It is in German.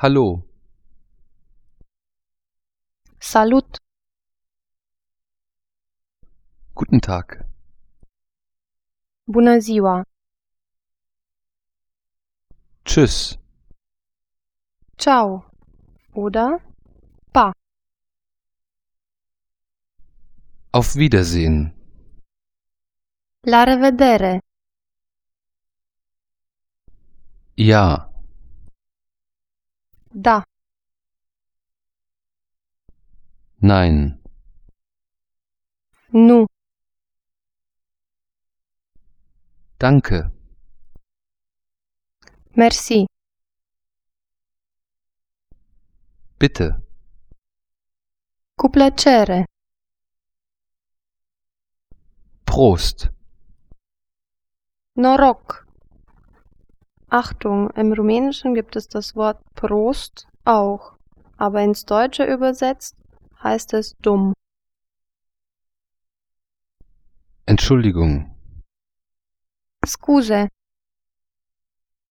Hallo, Salut, guten Tag, bună ziua, tschüss, ciao oder pa. auf Wiedersehen, La revedere, ja, da, nein, nu, danke, merci, bitte, cu plăcere, Prost, noroc. Achtung, im Rumänischen gibt es das Wort Prost auch, aber ins Deutsche übersetzt heißt es dumm. Entschuldigung, Scuse,